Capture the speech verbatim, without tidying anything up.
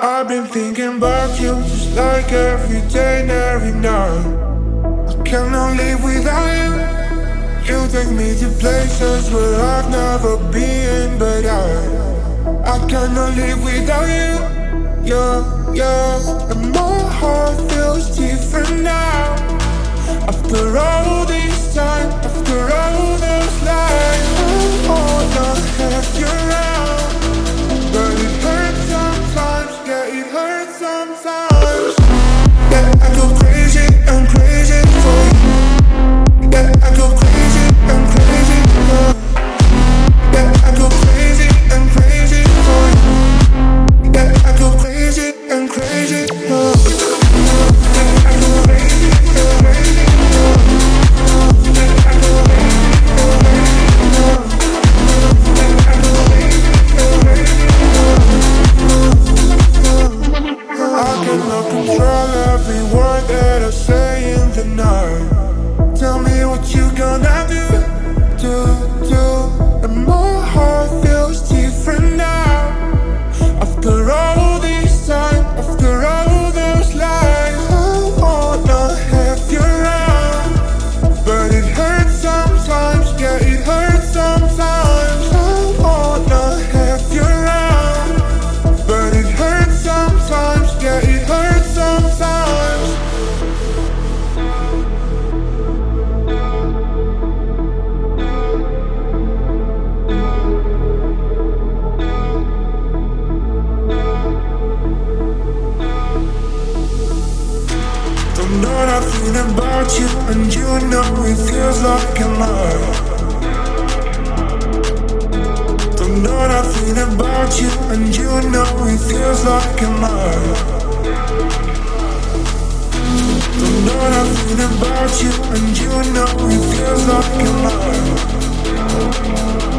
I've been thinking about you just like every day and every night. I cannot live without you. You take me to places where I've never been, but I I cannot live without you. Yeah, yeah. And my heart feels different now. After all this time, after all those lies, I wanna have you around. But it hurts sometimes, yeah, it hurts sometimes. Yeah, I go crazy and crazy for you. Yeah, I go crazy and crazy for you. Yeah, I go crazy and crazy for you. Yeah, I go crazy and crazy for you. Yeah, I go crazy and crazy for you. Yeah, I go crazy and crazy for you. Yeah, I go crazy and crazy for you. I cannot control every word that I say in the night. Tell me what you gonna do, do, do. And my heart feels different now. After all this time, after all those lies, I wanna have you around. But it hurts sometimes, yeah, it hurts sometimes. I wanna have you around. But it hurts sometimes, yeah, it hurts sometimes. Don't know nothing about you, and you know it feels like a mile. Don't know nothing about you, and you know it feels like a mile. Don't know nothing about you, and you know it feels like a mile.